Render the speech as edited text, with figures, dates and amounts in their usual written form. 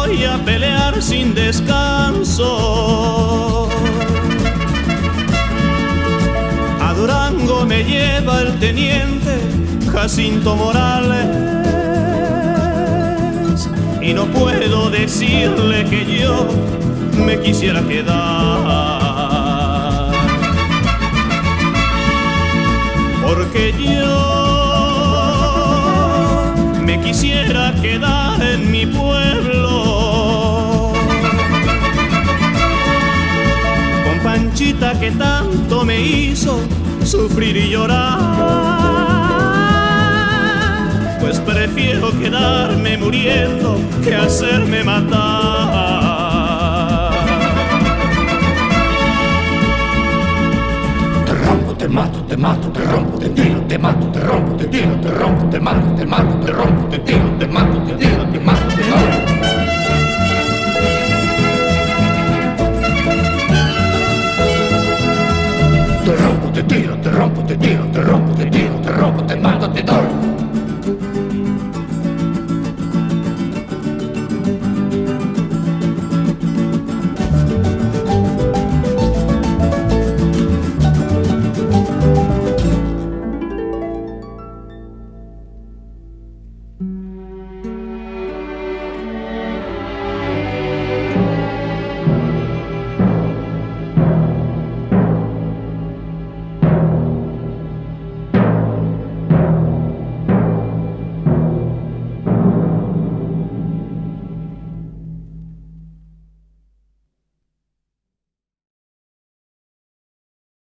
voy a pelear sin descanso. A Durango me lleva el teniente Jacinto Morales y no puedo decirle que yo me quisiera quedar, porque yo me quisiera quedar en mi pueblo con Panchita que tanto me hizo sufrir y llorar. Pues prefiero quedarme muriendo que hacerme matar. Te rompo, te mato, te mato, te rompo, te tiro, te mato, te rompo, te tiro, te rompo, te mato, te mato, te rompo, te tiro, te mato, te tiro, te mato, te rompo. Te rompo, te tiro, te rompo, te tiro, te rompo, te tiro, te rompo, te mato, te doy.